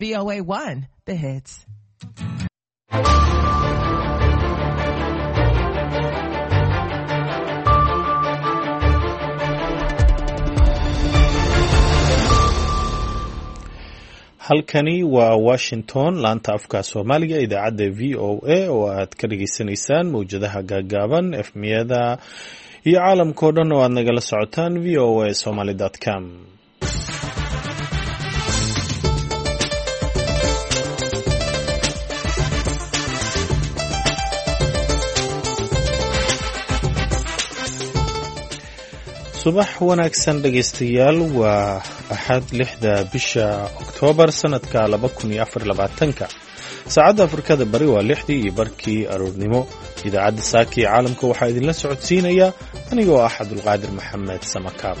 VOA1, the hits. halkani waa Washington laanta afka Soomaaliga idaacadda VOA oo aad ka dhageysanaysaan mawjadaha gaagaaban efmiyada iyo caalamka oo dhan oo aad nagala socotaan voasomali.com. subax wanaagsan dhageystayaal waa axad 6 bisha Oktoobar sanadka 2024 saacadda Afrikada bari waa 6:00 aroornimo idaacadda saaki caalamka waxaa idinla socodsiinaya anigoo ah Cabdulqaadir Maxamed Samakaab.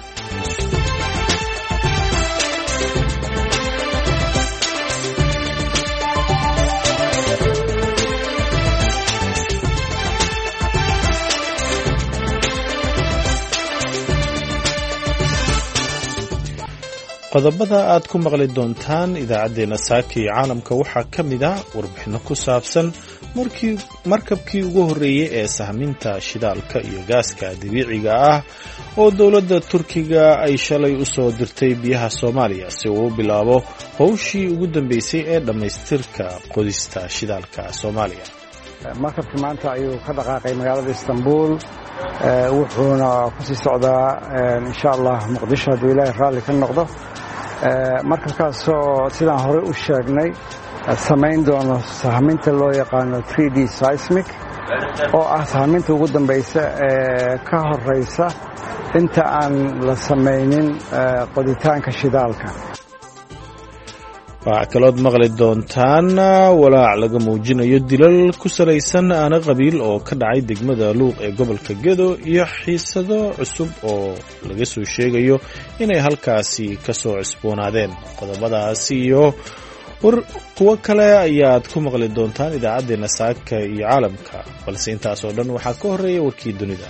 qodobada aad ku maqli doontaan idaacadeena saaki caalamka waxaa ka mid ah warbixino ku saabsan markabkii ugu horeeyay ee sahminta shidaalka iyo gaaska dabiiciga ah oo dowladda Turkiga ay shalay u soo dirtay biyaha Soomaaliya si uu u bilaabo howshii ugu dambeysay ee dhamaystirka qodista shidaalka Soomaaliya. markabkii maanta ayuu ka dhaqaaqay magaalada Istanbul wuxuuna ku sii socdaa insha Allah Muqdisho haddii Ilaahay raalli ka noqdo. markabkaasoo sidaan hore u sheegnay samayn doono sahminta loo yaqaano 3D seismic oo ah sahminta ugu dambaysa ee ka horeysa inta aan la samaynin qoditaanka shidaalka. waxaa kalood maqli doontaan walaac laga muujinayo dilal ku salaysan aana qabiil oo ka dhacay degmada Luuq ee gobolka Gedo iyo xiisado cusub oo laga soo sheegayo inay halkaasi ka soo cusboonaadeen. qodobadaasi iyo kuwa kale ayaad ku maqli doontaan idaacadeena saaka iyo caalamka balse intaas oo dhan waxaa ka horeeya warkii dunida.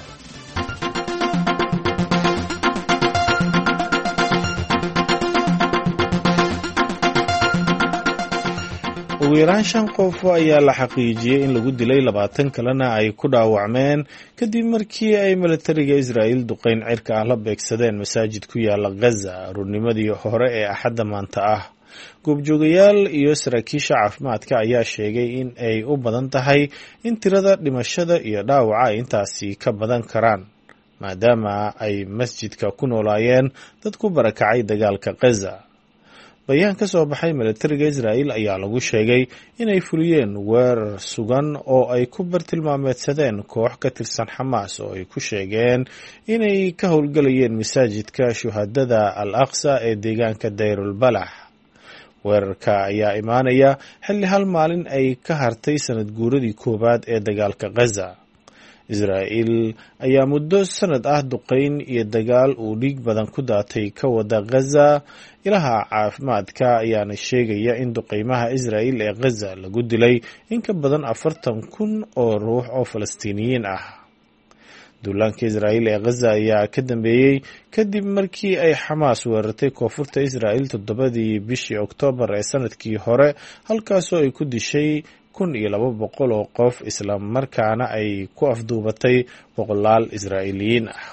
ugu yaraan 5 qof ayaa la xaqiijiyay in lagu dilay 20 kalena ay ku dhaawacmeen kadib markii ay militariga Israa'iil duqeyn cirka ah la beegsadeen masaajid ku yaala Gaza rurnimadii hore ee axadda maanta ah. goobjoogayaal iyo saraakiisha caafimaadka ayaa sheegay in ay u badan tahay in tirada dhimashada iyo dhaawaca ay intaasi ka badan karaan maadaama ay masjidka ku noolaayeen dad ku barakacay dagaalka Gaza. bayaan ka soo baxay militariga Israa'iil ayaa lagu sheegay inay fuliyeen weerar sugan oo ay ku bartilmaameedsadeen koox ka tirsan Xamaas oo ay ku sheegeen inay ka howlgalayeen masaajidka shuhadada Al-Aqsa ee deegaanka Deirul Balah. weerarka ayaa imaanaya xilli hal maalin ay ka hartay sanad guuradii koowaad ee dagaalka Gaza. Israa'iil ayaa muddo sanad ah duqeyn iyo dagaal uu dhiig badan ku daatay ka wada Gaza. ilaha caafimaadka ayaana sheegaya in duqeymaha Israa'iil ee Gaza lagu dilay in ka badan 40,000 oo ruux oo Falastiiniyiin ah. duulaanka Israa'iil ee Gaza ayaa ka dambeeyay kadib markii ay Xamaas weerartay koonfurta Israa'iil 7 bishii Oktoobar ee sanadkii hore halkaasoo ay ku dishay 1,200 oo qof isla markaana ay ku afduubatay boqolaal Israa'iiliyiin ah.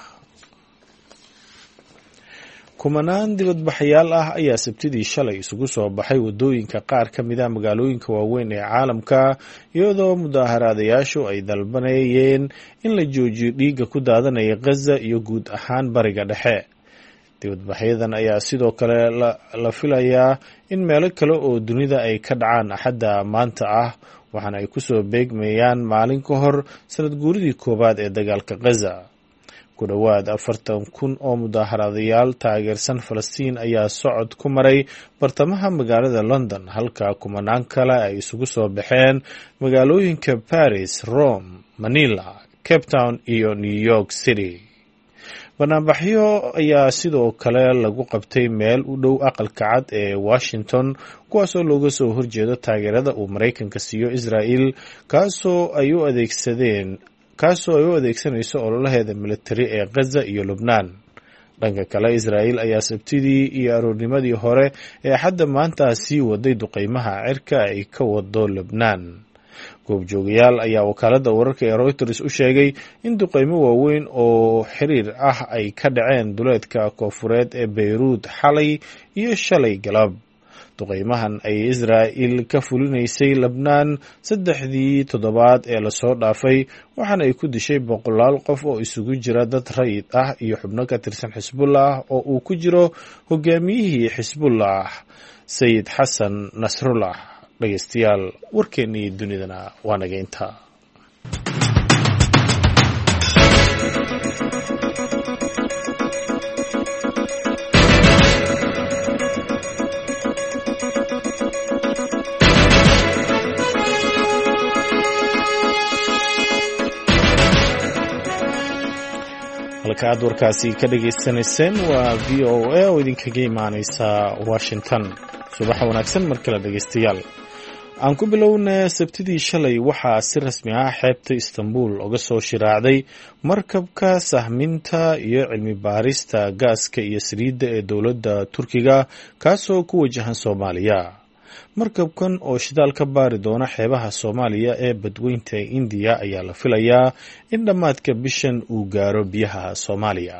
kumanaan dibadbaxayaal ah ayaa sabtidii shalay isugu soo baxay wadooyinka qaar ka mid ah magaalooyinka waaweyn ee caalamka iyadoo mudaaharaadayaashu ay dalbanayeen in la joojiyo dhiigga ku daadanaya Gaza iyo guud ahaan bariga dhexe. dibadbaxyadan ayaa sidoo kale la filayaa in meelo kale oo dunida ay ka dhacaan axadda maanta ah waxaana ay kusoo beegmayaan maalin ka hor sanad guuridii koowaad ee dagaalka Gaza. ku dhowaad 40,000 oo mudaaharaadayaal taageersan Falastiin ayaa socod ku maray bartamaha magaalada London halka kumanaan kale ay isugu soo baxeen magaalooyinka Paris, Rome, Manila, Cape Town iyo New York City. banaanbaxyo ayaa sidoo kale lagu qabtay meel u dhow aqalka cad ee Washington kuwaasoo looga soo horjeedo taageerada uu Mareykanka siiyo Israa'iil kaasoo ay u adeegsanayso ololaheeda militari ee Gaza iyo Lubnaan. dhanka kale Israa'iil ayaa sabtidii iyo aroornimadii hore ee xadda maanta sii waday duqeymaha cirka ay ka wado Lebnaan. goobjoogayaal ayaa wakaaladda wararka ee Reuters u sheegay in duqeymo waaweyn oo xiriir ah ay ka dhaceen duleedka koonfureed ee Beirut xalay iyo shalay galab. duqeymahan ay Israa'iil ka fulinaysay Lebnaan saddexdii toddobaad ee lasoo dhaafay waxaana ay ku dishay boqolaal qof oo isugu jira dad rayid ah iyo xubno ka tirsan Xisbullah oo uu ku jiro hogaamiyihii Xisbullah Sayid Xasan Nasrullah. dhegeystayaal warkeennii dunidana waa naga intaa. halka aad warkaasi ka dhageysanayseen waa VOA oo idinkaga imaaneysa Washington. subax wanaagsan mar kale dhegeystayaal. aan ku bilownaa sabtidii shalay waxaa si rasmi ah xeebta Istanbul uga soo shiraacday markabka sahminta iyo cilmi baarista gaaska iyo saliidda ee dowladda Turkiga kaasoo ku wajahan Soomaaliya. markabkan oo shidaal ka baari doona xeebaha Soomaaliya ee badweynta India ayaa la filayaa in dhammaadka bishan uu gaaro biyaha Soomaaliya.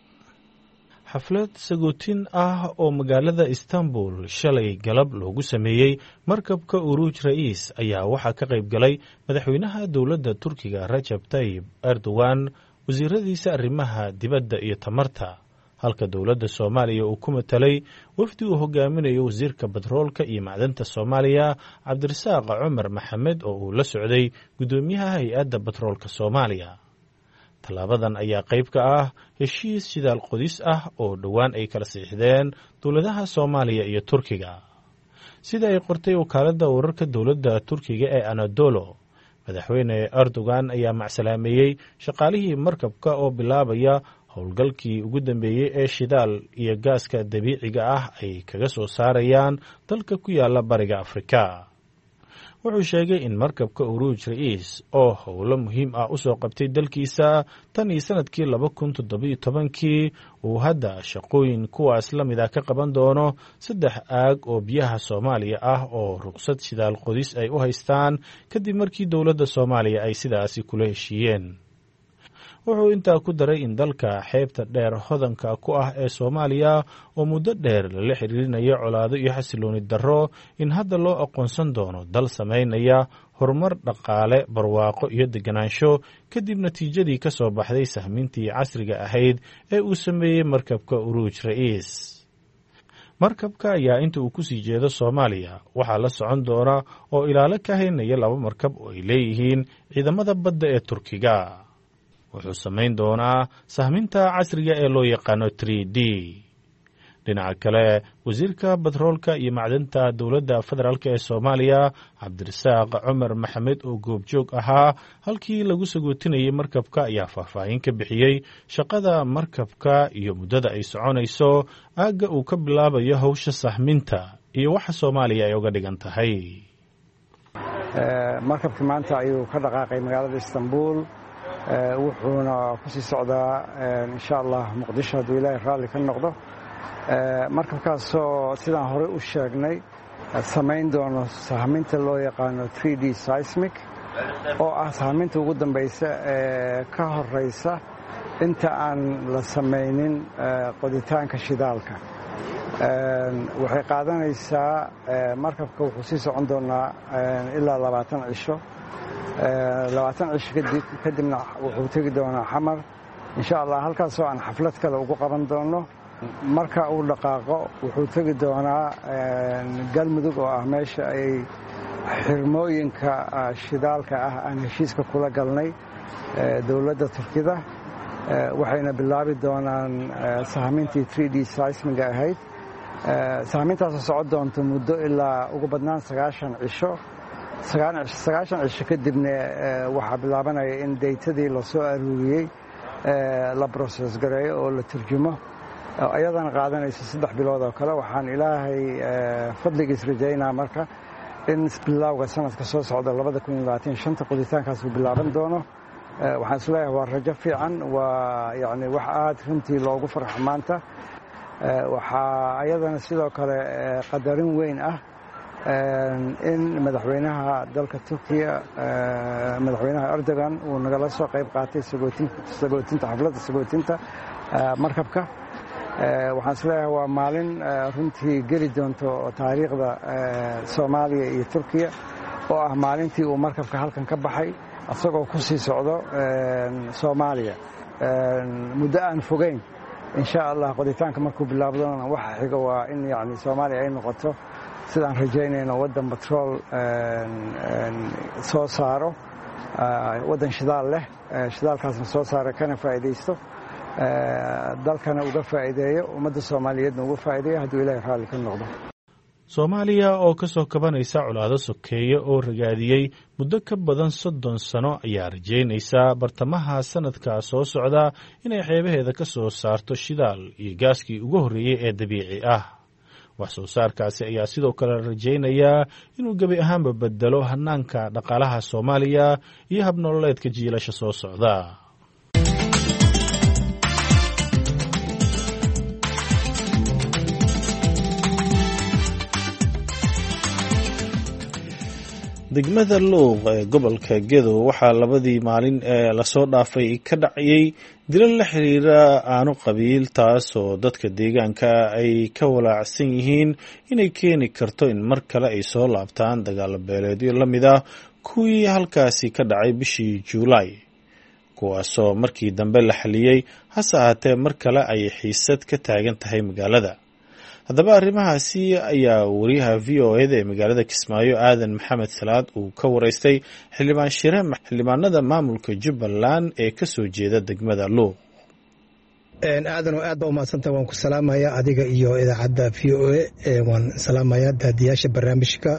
xaflad sagootin ah oo magaalada Istanbul shalay galab loogu sameeyey markabka Uruj Rais ayaa waxaa ka qayb galay madaxweynaha dowladda Turkiga Recep Tayyip Erdogan, wasiiradiisa arrimaha dibadda iyo tamarta, halka dowladda Soomaaliya uu ku matalay wafdi uu hogaaminayo wasiirka batroolka iyo macdanta Soomaaliya Cabdirasaaq Cumar Maxamed oo uu la socday gudoomiyaha hay'adda batroolka Soomaaliya. tallaabadan ayaa qayb ka ah heshiis shidaal qodis ah oo dhowaan ay kala siixdeen dowladaha Soomaaliya iyo Turkiga. sida ay qortay wakaaladda wararka dowladda Turkiga ee Anadolu, madaxweyne Erdogan ayaa macsalaameeyey shaqaalihii markabka oo bilaabaya howlgalkii ugu dambeeyey ee shidaal iyo gaaska dabiiciga ah ay kaga soo saarayaan dalka ku yaala bariga Afrika. wuxuu sheegay in markabka Uruj Rais oo howlo muhiim ah u soo qabtay dalkiisa tan iyo sanadkii 2017 uu hadda shaqooyin kuwaas la mid ah ka qaban doono 3 aag oo biyaha Soomaaliya ah oo ruqsad shidaal qodis ay u haystaan kadib markii dowladda Soomaaliya ay sidaasi kula heshiiyeen. wuxuu intaa ku daray in dalka xeebta dheer hodanka ku ah ee Soomaaliya oo muddo dheer lala xiriirinayo colaado iyo xasilooni darro in hadda loo aqoonsan doono dal sameynaya horumar dhaqaale, barwaaqo iyo deganaansho kadib natiijadii ka soo baxday sahmintii casriga ahayd ee uu sameeyey markabka Uruj Rais. markabka ayaa inta uu ku sii jeedo Soomaaliya waxaa la socon doona oo ilaalo ka haynaya 2 markab oo ay leeyihiin ciidamada badda ee Turkiga. wuxuu samayn doonaa sahminta casriga ee loo yaqaano 3D. dhinaca kale, wasiirka batroolka iyo macdanta dowladda federaalk ee Soomaaliya Cabdirasaaq Cumar Maxamed oo goobjoog ahaa halkii lagu sagootinayay markabka ayaa faahfaahin ka bixiyey shaqada markabka iyo muddada ay soconayso, aagga uu ka bilaabayo hawsha sahminta iyo waxa Soomaaliya ay uga dhigan tahay. markabka maanta ayuu ka dhaqaaqay magaalada Istanbul, wuxuuna ku sii socdaa insha Allah Muqdisho hadduu Ilaahay raalli ka noqdo. markabkaasoo sidaan horey u sheegnay samayn doono sahminta loo yaqaano 3D seismic oo ah sahminta ugu dambaysa ee ka horeysa inta aan la samaynin qoditaanka shidaalka. waxay qaadanaysaa markabka wuxuu sii socon doonaa ilaa 20 cisho. 20 cisho kadibna wuxuu tegi doonaa Xamar insha Allah, halkaasoo aan xaflad kale ugu qaban doono. marka uu dhaqaaqo wuxuu tegi doonaa Galmudug oo ah meesha ay xirmooyinka shidaalka ah aan heshiiska kula galnay dowladda Turkida. waxayna bilaabi doonaan sahmintii 3D seismiga ahayd. sahmintaasoo socon doonta muddo ilaa ugu badnaan 90 cisho. 90 cisho kadibna waxaa bilaabanaya in daytadii la soo aruuriyey la process gareeyo oo la turjumo, ayadana qaadanaysa 3 bilood oo kale. waxaan Ilaahay fadligiis rajaynaa marka in bilowga sanadka soo socda 2025 qoditaankaas uu bilaaban doono. waxaan isleeyahay waa rajo fiican, waa yani wax aad runtii loogu farxo maanta. waxaa ayadana sidoo kale qadarin weyn ah in madaxweynaha dalka Turkiya madaxweynaha Erdogan uu nagala soo qayb qaatay xafladda sagootinta markabka. waxaan isleeyahay waa maalin runtii geli doonto taariikhda Soomaaliya iyo Turkiya, oo ah maalintii uu markabka halkan ka baxay asagoo ku sii socdo Soomaaliya muddo aan fogeyn. insha Allah qoditaanka markuu bilaabdona waxa xiga waa in yani Soomaaliya ay noqoto sidaan rajaynayno waddan batrool soo saaro, waddan shidaal leh, shidaalkaasna soo saara kana faa'iidaysto, dalkana uga faa'iideeyo, ummadda Soomaaliyeedna uga faa'iideeyo hadduu Ilaahay raalli ka noqdo. Soomaaliya oo ka soo kabanaysa colaado sokeeye oo ragaadiyey muddo ka badan 30 sano ayaa rajaynaysa bartamaha sanadka soo socda inay xeebaheeda ka soo saarto shidaal iyo gaaskii ugu horreeyay ee dabiici ah. wax soo saarkaasi ayaa sidoo kale rajaynayaa inuu gebi ahaanba bedelo hanaanka dhaqaalaha Soomaaliya iyo habnololeedka jiilasha soo socda. degmada Luuq ee gobolka Gedo waxaa labadii maalin ee la soo dhaafay ka dhacay dilal la xiriira aanu qabiil, taas oo dadka deegaanka ay ka walaacsan yihiin inay keeni karto in mar kale ay soo laabtaan dagaal beeleedyo la mid ah kuwii halkaasi ka dhacay bishii Juulaay, kuwaasoo markii dambe la xaliyey, hase ahaatee mar kale ay xiisad ka taagan tahay magaalada. haddaba arrimahaasi ayaa wariyaha VOA-da ee magaalada Kismaayo Aadan Maxamed Salaad uu ka wareystay xildhibaanada maamulka Jubbaland ee ka soo jeeda degmada Luuq. aadan oo aad baa u mahadsantahay, waan ku salaamayaa adiga iyo idaacadda VOA. waan salaamayaa daadiyaasha barnaamijka.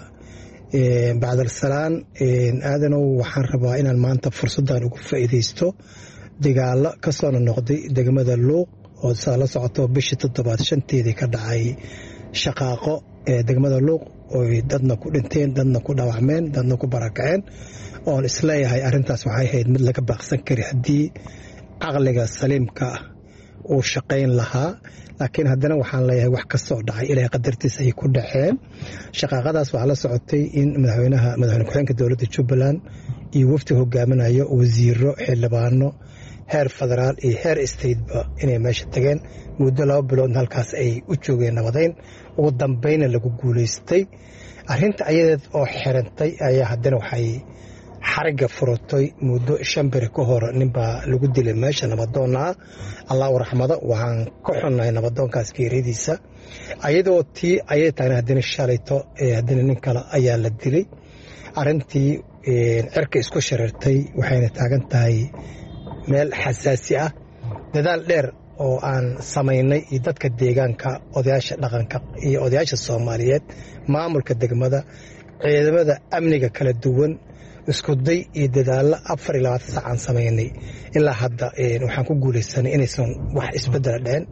bacdal salaan aadanow, waxaan rabaa inaan maanta fursaddan ugu faa'iidaysto dagaalo ka soo noqday degmada Luuq oo saa la socoto bishii 7 ka dhacay shaqaaqo ee degmada Luuq oo dadna ku dhinteen, dadna ku dhaawacmeen, dadna ku barakaceen. oon isleeyahay arrintaas waxay ahayd mid laga baaqsan kari haddii caqliga saliimka uu shaqayn lahaa. laakiin haddana waxaan leeyahay wax ka soo dhacay ilaahay qadartiisa ay ku dhaceen. shaqaaqadaas waxaa la socotay in madaxweyne ku-xigeenka dowladda Jubbaland iyo wafdi hogaaminayo wasiiro, xildhibaano heer federaal iyo heer stateba inay meesha tageen muddo 2 bilood halkaas ay u joogeen nabadeyn. ugu dambayna lagu guulaystay. arrinta ayadeed oo xirantay ayaa haddana waxay xariga furotay muddo 5 beri ka hor ninbaa lagu dilay meesha nabadoonna. Allahu raxmado, waxaan ka xunnahay nabadoonkaas geeridiisa. ayadoo tii ayay tahay haddana shalayto haddana nin kale ayaa la dilay. arrintii cirka isku shareertay waxayna taagan tahay meel xasaasi ah. dadaal dheer oo aan samaynay iyo dadka deegaanka, odayaasha dhaqanka iyo odayaasha Soomaaliyeed, maamulka degmada, ciidamada amniga kala duwan, isku day iyo dadaalo 24 saac aan samaynay ilaa hadda waxaan ku guuleysanay inaysan wax isbedel dhicin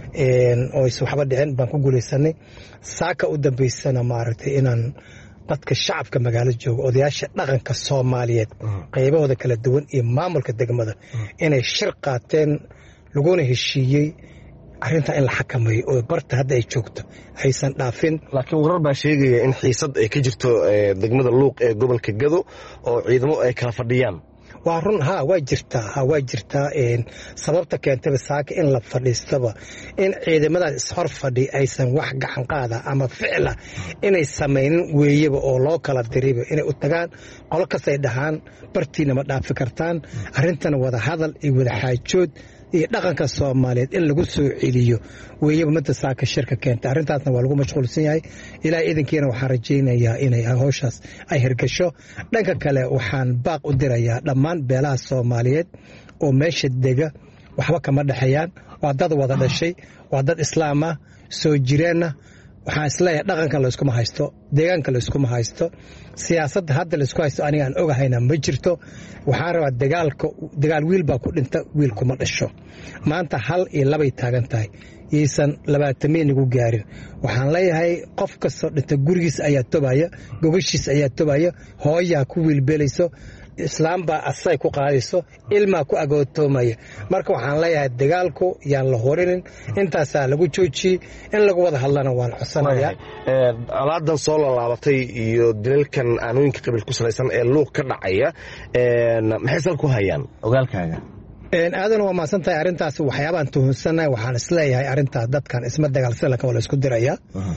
oo aysan waxba dhicin. baan ku guuleysanay saaka u dambeysana maaragtay inaan dadka shacabka magaalada jooga, odayaasha dhaqanka Soomaaliyeed qaybahooda kala duwan iyo maamulka degmada inay shir qaateen, laguna heshiiyey arrinta in la xakameeyo oo barta hadda ay joogto aysan dhaafin. laakiin warar baa sheegaya in xiisad ay ka jirto degmada Luuq ee gobolka Gedo oo ciidamo ay kala fadhiyaan. waa run, waa jirtaa sababta keentay saaka in la fadhiistaba in ciidamadaas ishor fadhi aysan wax gacan qaada ama ficila inay samaynin weeyaba oo loo kala diriba inay u tagaan qolo kastay dhahaan bartiina ma dhaafi kartaan. arrintana wada hadal iyo wada xaajood iyo dhaqanka Soomaaliyeed in lagu soo celiyo weeyaba mid saaka shirka keentay. arrintaasna waa lagu mashquulsan yahay. ilaa idinkiina waxaan rajaynayaa inay hawshaas ay hirgasho. dhanka kale waxaan baaq u dirayaa dhammaan beelaha Soomaaliyeed oo meesha dega, waxba kama dhaxayaan, waa dad wada dhashay, waa dad islaam ah, soo jireenna. waxaan isleeyahay dhaqanka la iskuma haysto, deegaanka la iskuma haysto, siyaasadda hadda la isku haysto aniga aan ogahayna ma jirto. waxaan rabaa dagaal wiil baa ku dhinta, wiil kuma dhasho. maanta 1 iyo 2 taagan tahay, yaysan 20 nigu gaarin. waxaan leeyahay qof kastoo dhinta gurigiisa ayaa tobaya, gogashiisa ayaa tobaya, hooyaa ku wiilbeelayso, islaamba asay ku qaadayso ilmaa ku agootoomaya marka waxaan leeyahay dagaalku yaan la horinin intaasaa lagu joojiyey in lagu wada hadlana waan codsanayaa alaadan soo laalaabatay iyo dilalkan aanooyinka qabiil ku salaysan ee luuq ka dhacaya maxay sal ku hayaan ogaalkaaga aadan waa maasan tahay arrintaas waxyaabaan tuhunsannahay waxaan isleeyahay arrintaas dadkan isma dagaalsanlaka waa la isku diraya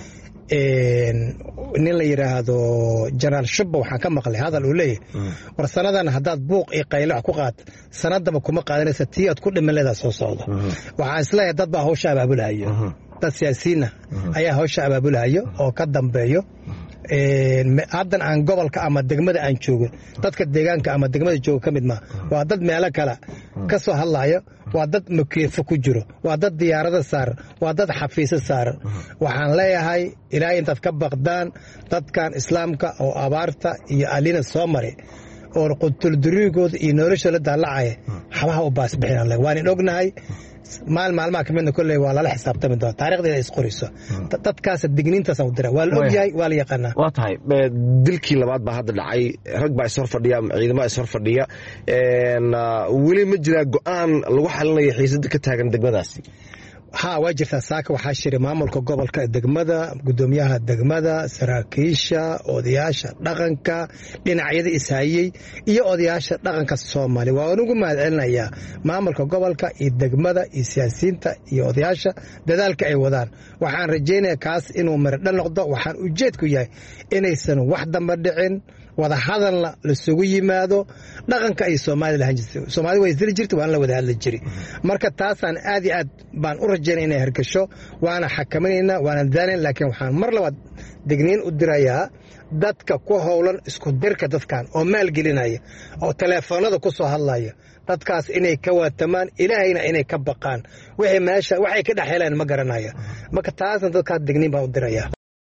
nin la yidhaahdo jenaraal shubba waxaan ka maqlay hadal uu leeyahay war sannadan haddaad buuq iyo qaylo ku qaad sanadaba kuma qaadanaysa tii aad ku dhimanleedaa soo socda waxaan isleeyahay dad baa hawsha abaabulahayo dad siyaasiyiinna ayaa hawsha abaabulahayo oo ka dambeeyo haddan aan gobolka ama degmada aan joogin dadka deegaanka ama degmada jooga ka mid maa waa dad meelo kale ka soo hadlayo waa dad makeefo ku jiro waa dad diyaarada saaran waa dad xafiisyo saaran waxaan leeyahay ilaahay intaad ka baqdaan dadkan islaamka oo abaarta iyo alina soo maray oo qutulduriigooda iyo nolosha la daalacaya xabaha u baasbixin waan ognahay maalmaha kamidna kolley waa lala xisaabtami doona taarikhdeeda isqoriso dadkaas digniintaasaan u dira waa la ogyahay waa la yaqaanaa waa tahay dilkii labaad baa hadda dhacay rag baa ishor fadhiya ciidamada ishor fadhiya weli ma jiraa go'aan lagu xalinayo xiisada ka taagan degmadaasi haa waa jirtaa saaka waxaa shiray maamulka gobolka degmada gudoomiyaha degmada saraakiisha odayaasha dhaqanka dhinacyada ishayey iyo odayaasha dhaqanka Soomaaliya waan ugu mahadcelinayaa maamulka gobolka iyo degmada iyo siyaasiyiinta iyo odayaasha dadaalka ay wadaan waxaan rajaynayaa kaas inuu miradho noqdo waxaan ujeedku yahay inaysan wax damba dhicin wada hadalna la sugu yimaado dhaqanka ay Soomaaliya lahayn jirtay Soomaaliya way isdiri jirtay waan la wada hadli jiray marka taasaan aad iyo aad baan u rajaynaa inay hargasho waana xakameynaa waana daalan laakiin waxaan mar labaad digniin u dirayaa dadka ku howlan isku dirka dadkan oo maal gelinaya oo telefoonada ku soo hadlaya dadkaas inay ka waatamaan ilaahayna inay ka baqaan wixii meesha waxay ka dhaxeelaan ma garanaya marka taasna dadka digniin baan u dirayaa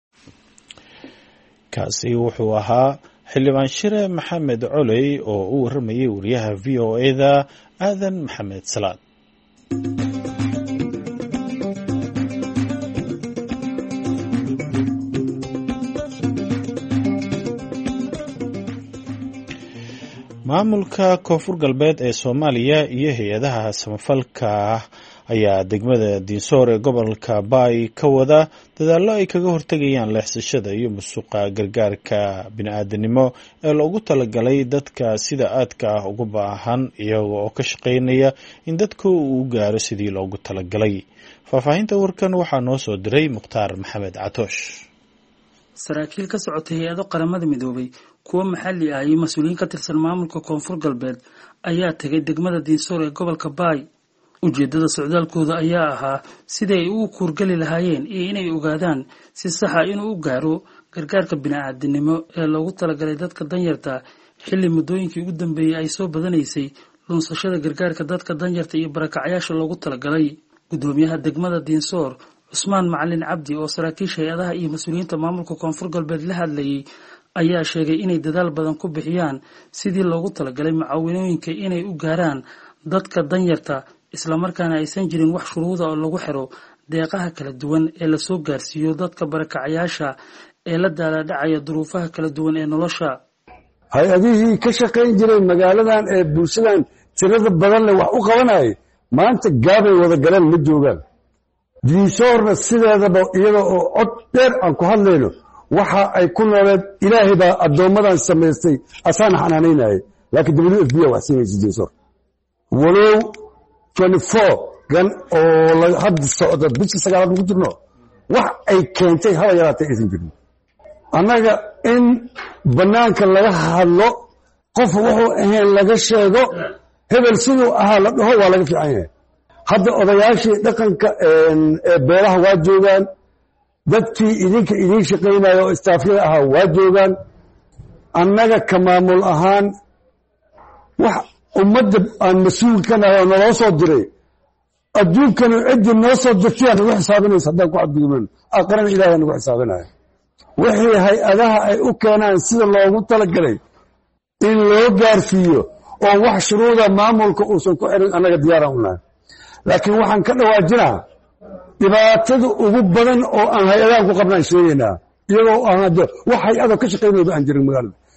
kaasi wuxuu ahaa xildhibaan shire maxamed coley oo u waramayay wariyaha v o e-da aadan maxamed salaad maamulka koonfur galbeed ee Soomaaliya iyo hay-adaha samafalka ayaa degmada Diinsoor ee gobolka Baay ka wada dadaallo ay kaga hortagayaan leexsashada iyo musuqa gargaarka bini'aadanimo ee loogu talagalay dadka sida aadka ah ugu baahan iyaga oo ka shaqeynaya in dadku uu gaaro sidii loogu talagalay faahfaahinta warkan waxaa noo soo diray Mukhtaar Maxamed Catoosh saraakiil ka socotay hay'ado qaramada midoobay kuwa maxalli ah iyo mas'uuliyiin ka tirsan maamulka koonfur galbeed ayaa tagay degmada Diinsoor ee gobolka Baay ujeedada socdaalkooda ayaa ahaa sidii ay ugu kuurgali lahaayeen iyo inay ogaadaan si sax ah inuu u gaaro gargaarka bini'aadanimo ee loogu talagalay dadka danyarta xilli muddooyinkii ugu dambeeyay ay soo badanaysay lunsashada gargaarka dadka danyarta iyo barakacyaasha loogu talagalay gudoomiyaha degmada Diinsoor Cusmaan Macalin Cabdi oo saraakiisha hay'adaha iyo mas'uuliyiinta maamulka koonfur galbeed la hadlayay ayaa sheegay inay dadaal badan ku bixiyaan sidii loogu talagalay macaawinooyinka inay u gaaraan dadka danyarta isla markaana aysan jirin wax shuruuda oo lagu xiro deeqaha kala duwan ee la soo gaarsiiyo dadka barakacyaasha ee la daaladhacaya duruufaha kala duwan ee nolosha hay-adihii ka shaqayn jiray magaaladan ee bulshadan tirada badan leh wax u qabanayay maanta gaabay wada galeen ma joogaan Diinsoorna sideedaba iyada oo cod dheer aan ku hadlayno waxa ay ku nooleed ilaahay baa addoommadan samaystay asaan xanaanaynayay laakiin WFP wax siinaysa Diinsoor walow 24 gan oo hadda socda bishii 9aad ugu jirno wax ay keentay haba yaraatay aysan jirin annaga in bannaanka laga hadlo qof wuxuu ahayn laga sheego hebel siduu ahaa la dhaho waa laga fiican yahay hadda odayaashii dhaqanka ee beelaha waa joogaan dadkii idinka idiin shaqaynaya oo istaafyada ahaa waa joogaan annaga ka maamul ahaan wax ummadda aan mas-uul ka nahay oo naloo soo diray adduunkanu ciddii noo soo dirtayaan nagu xisaabinaysa haddaan ku cadgudubnan aqrana ilaahay nagu xisaabinaya wixii hay-adaha ay u keenaan sida loogu talagalay in loo gaarsiiyo oo wax shuruuda maamulka uusan ku xirin annaga diyaaraan u nahay laakiin waxaan ka dhawaajinaa dhibaatada ugu badan oo aan hay-adahan ku qabnaan sheegaynaa iyagoo aan hadda wax hay-ada ka shaqaynayba aan jirin magaalada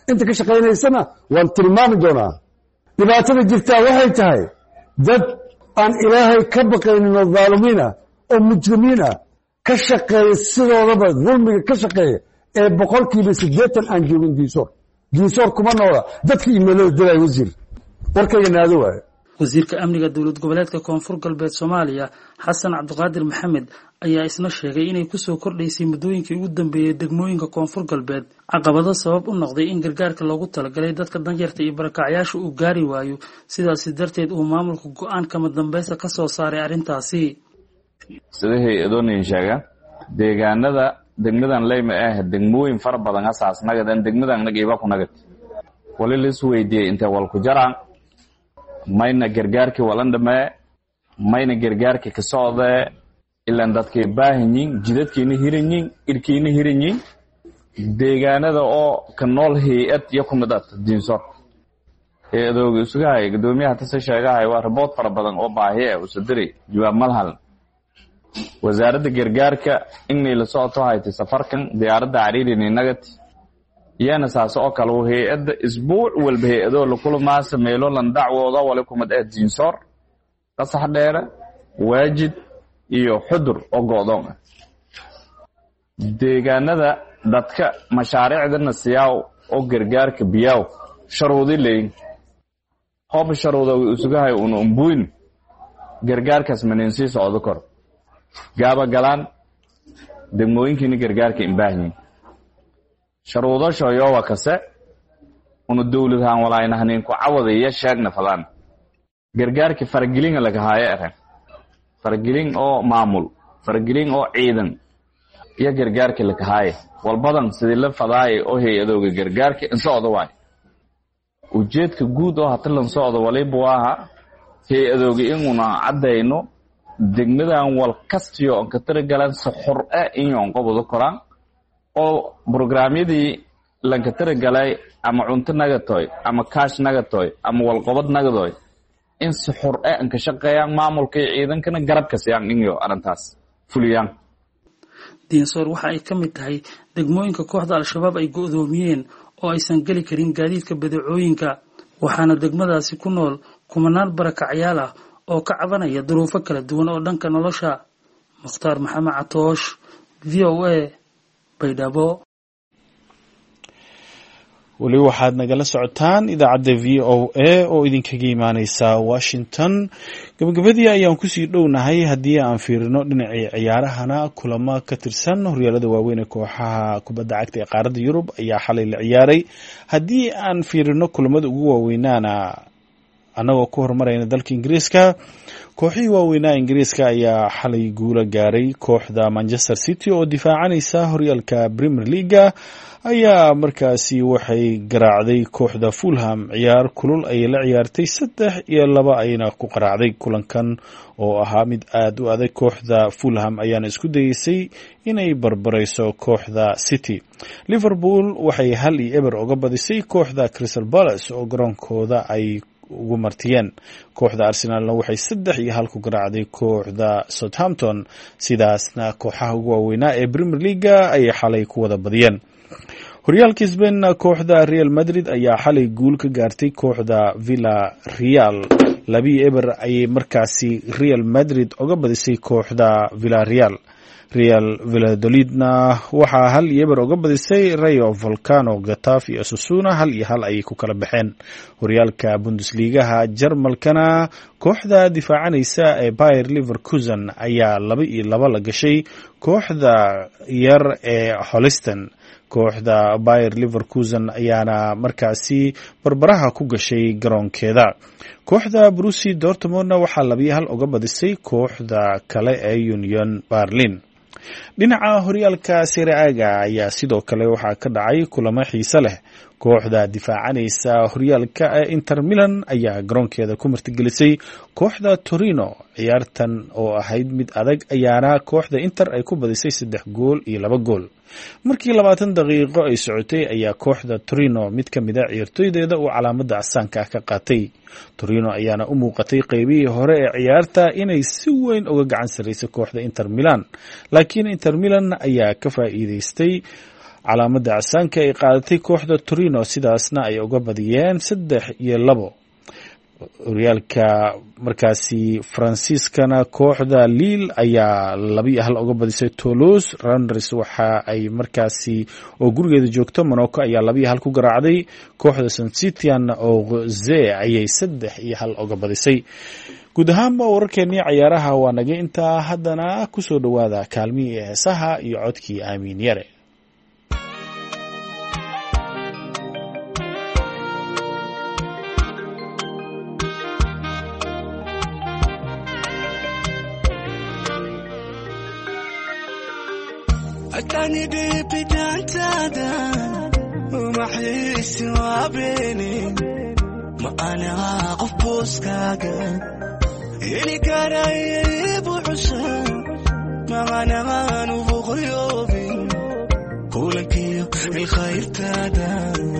inta ka shaqaynaysana waan tilmaami doonaa dhibaatada jirtaa waxay tahay dad aan ilaahay ka baqaynin oo dhaalimiin ah oo mujrimiin ah ka shaqeeya sidoodaba dulmiga ka shaqeeya ee 80% aan joogin diisoor kuma noola dadka iimaylada diray wasiir warkayga naado waaye wasiirka amniga dowlad goboleedka koonfur galbeed Soomaaliya Xasan Cabdiqaadir Maxamed ayaa isna sheegay inay ku soo kordhaysay muddooyinkii ugu dambeeyay degmooyinka koonfur galbeed caqabado sabab u noqday in gargaarka loogu talagalay dadka danyarta iyo barakacyaasha uu gaari waayo sidaas darteed uu maamulku go'aan kama dambaysa ka soo saaray arrintaasi sida hay-adoon sheega deegaanada degmadan leyma degmooyin fara badan asaasnagadan degmadan nagiiba ku nagad wali la isweydiiyay inta wal ku jaraan mayna gargaarkii walan dhamee mayna gargaarkii ka socdee ilaan dadkay baahanyiin jidadkiina hiranyiin irkiina hiranyiin deegaanada oo ka nool hay-ad iyo ku mid ah diinsor hay-adooga isuga hay gudoomiyaha tase sheegahay waa rabood fara badan oo baahi ah u sadiray jawaab malhal wasaaradda gargaarka inay la socoto haytay safarkan diyaaradda cariirini nagad iyana saas oo kale hay-adda isbuuc walba hay-adoo la kulmaasa meelo lan dacwooda wali kumid ah diinsor qasax dheere waajid iyo xudur oo go'doon ah deegaanada dadka mashaariicdana siyaaw oo gargaarka biyaw sharuudi leeyin hoob sharuuda way usugahay umbuin gargaarkaas manensi socdo kor gaaba galaan degmooyinkiina gargaarka imbaahin sharuudo shooyowa kase unu dawladahan walaaynahanin ku cawadaya sheegna fadaan gargaarka fargelin laga haayo aran fargelin oo maamul fargelin oo ciidan iyo gargaarka laga haayo walbadan sidii la fadaay oo hay-adooga gargaarka in socdo waay ujeedka guud oo hatalan socdo waliba waa hay-adooga inuna cadayno degmadan wal kastiyo on ka taragalan saxur in on qobado koraan oo programyadii lanka taragalay ama cunto nagatoy ama kaash nagatoy ama wal qobad nagadoy in saxur an ka shaqeeyaan maamulka ciidankana garabka siyaan inyo arintaas fuliyaan diinsor waxa ay kamid tahay degmooyinka kooxda al-shabaab ay go'doomiyeen oo aysan gali karin gaadiidka badeecooyinka waxaana degmadaasi ku nool kumanaan barakacyaal ah oo ka cabanaya duruufo kala duwan oo dhanka nolosha Mukhtaar Maxamed Catoosh VOA Baydhabo weli waxaad nagala socotaan idaacadda VOA oo idinkaga imaaneysa Washington gabagabadii ayaan kusii dhownahay haddii aan fiirino dhinacii ciyaarahana kulamo ka tirsan horyaalada waaweyn ee kooxaha kubadda cagta ee qaaradda Yurub ayaa xalay la ciyaaray haddii aan fiirino kulamada ugu waaweynaana anagoo ku horumarayna dalka Ingiriiska kooxihii waaweynaa Ingiriiska ayaa xalay guula gaaray kooxda Manchester City oo difaacanaysa horyaalka Premier League ayaa markaasi waxay garaacday kooxda Fulham ciyaar kulul ay la ciyaartay 3-2 ayna ku qaraacday kulankan oo ahaa mid aad u adag kooxda Fulham ayaana isku dayeysay inay barbarayso kooxda City Liverpool waxay 1-0 uga badisay kooxda Crystal Palace oo garoonkooda ay ugu martiyeen kooxda Arsenalna waxay 3-1 ku garaacday kooxda Southampton sidaasna kooxaha ugu waaweynaa ee Premier League ay xalay ku wada badiyeen horyaalka Spain kooxda Real Madrid ayaa xalay guul ka gaartay kooxda Villarreal 2-0 ayay markaasi Real Madrid uga badisay kooxda Villarreal Real Valladolidna waxaa 1-0 uga badisay Rayo Vallecano Getafe iyo Osasuna 1-1 ayay ku kala baxeen horyaalka Bundesliga Jarmalkana kooxda difaacanaysa ee Bayer Leverkusen ayaa 2-2 la gashay kooxda yar ee Holstein kooxda Bayer Leverkusen ayaana markaasi barbaraha ku gashay garoonkeeda kooxda Borussia Dortmund waxaa 2-1 uga badisay kooxda kale ee Union Berlin dhinaca horyaalka Serie A ayaa sidoo kale waxaa ka dhacay kulamo xiiso leh kooxda difaacanaysa horyaalka Inter Milan ayaa garoonkeeda ku martigelisay kooxda Torino ciyaartan oo ahayd mid adag ayaana kooxda Inter ay ku badisay 3 gool iyo 2 gool markii 20 daqiiqo ay socotay ayaa kooxda Torino mid ka mid ah ciyaartoydeeda uu calaamada casaanka ka qaatay Torino ayaana u muuqatay qaybihii hore ee ciyaarta inay si weyn uga gacan sareysay kooxda Inter Milan laakiin Inter Milan ayaa ka faa'iideystay calaamadda casaanka ay qaadatay kooxda Torino sidaasna ay uga badiyeen 3-2 horyaalka markaasi Faransiiskana kooxda Lille ayaa 2-1 uga badisay Toulouse. Rangers waxa ay markaasi oo gurigeeda joogto Monaco ayaa 2-1 ku garaacday kooxda Saint-Étienne oo Roze ayay 3-1 uga badisay. guud ahaanba wararkeennii ciyaaraha waa naga intaa. haddana ku soo dhowaada kaalmihii heesaha iyo codkii Aamin Yare. أتاني ببداية وما حيس وابيني ما أنا أقف بوسكاكا اللي كان يبو حسن ما أنا نوفو غيوبي قولك الخير تادا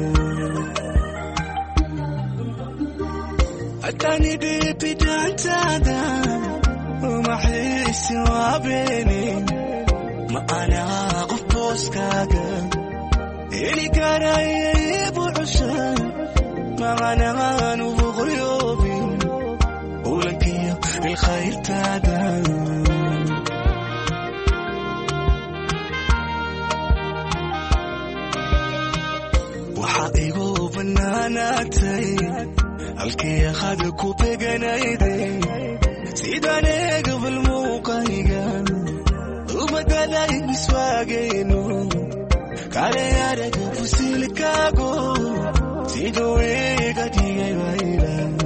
أتاني ببداية وما حيس وابيني ما أنا أقف بوسكاكا اللي كان يبو حسن ما أنا نوفو غيوبي قولك الخير تادا وحقيقو بناناتي الكي أخذكو بقنايدي سيداني قبل موقعيقا وبدلاي مسواقينو كالي يارك فسيلكاقو سيدوي قديقاي بايلا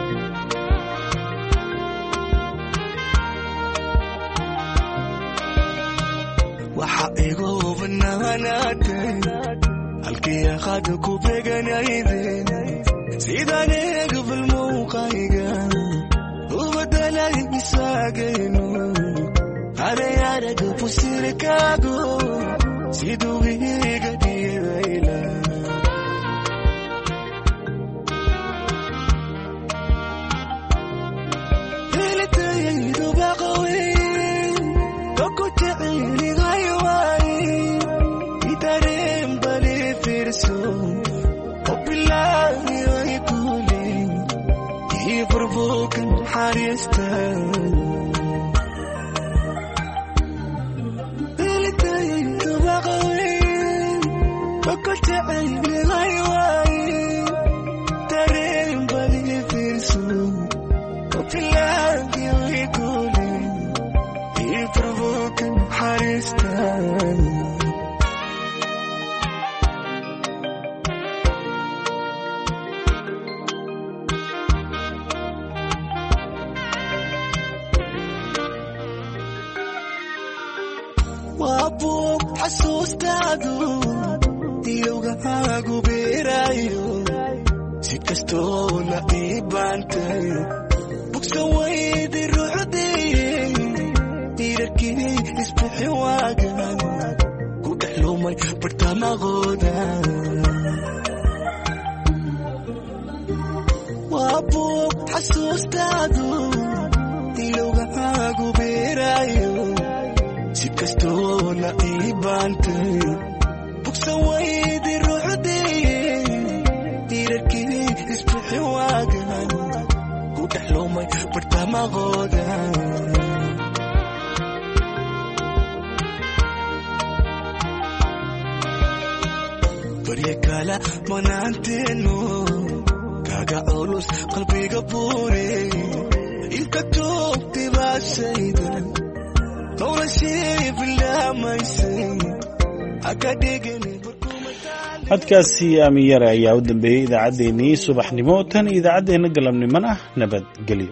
وحقيقو بناناتي الكي أخذكو بقنايدي سيداني قبل موقعيقا وبدلاي مسواقينو على يارك فسيركاغو سيدو بيغا دي ويلا ليلتي يدو باقوي وكو تعيني غيواي يتارين بالي فيرسو وبالله ويقولي يبربوك حاريستان وكنت عيني غيواي تارين بالي فيرسو وفي الله ويقولي يبربوك حارستان وابوك حسوستاقو يوغاغو بيرايو سيكستونا إيبانتاي بوكسوي دي روحدي تيركي اسبحي واقان كودحلو ماي برتاما غودا وابوك حسوستاغو يوغاغو بيرايو سيكستونا إيبانتاي بوكسوي دي روحدي تيركي اسبحي واقان كودحلو ماي برتاما غودا بريكالا منانتينو كاقا أولوس قلبي قبوري الكتوب تبا سيدا طور الشيء بالله ما يسي أكاديقني codkaasi Aamin Yare ayaa u dambeeyay idaacaddeenii subaxnimo tan idaacaddeenna galabnimona nabadgelyo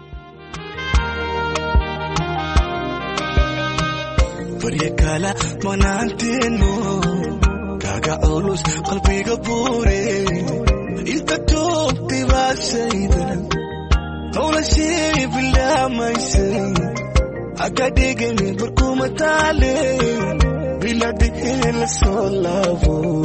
بريكالا منانتينو كاقا أولوس قلبي قبوري الكتوب تبا سيدا طول الشيء بالله ما يسي أكاديقني بركومة تالي بلا دين لسولافو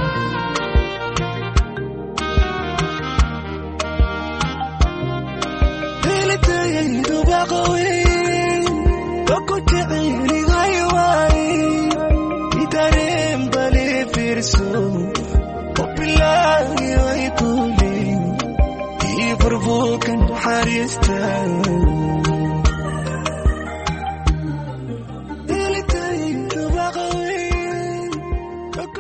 ليلتي يدو باقوي وكنت عيني غيواي يتارين بالي naxariista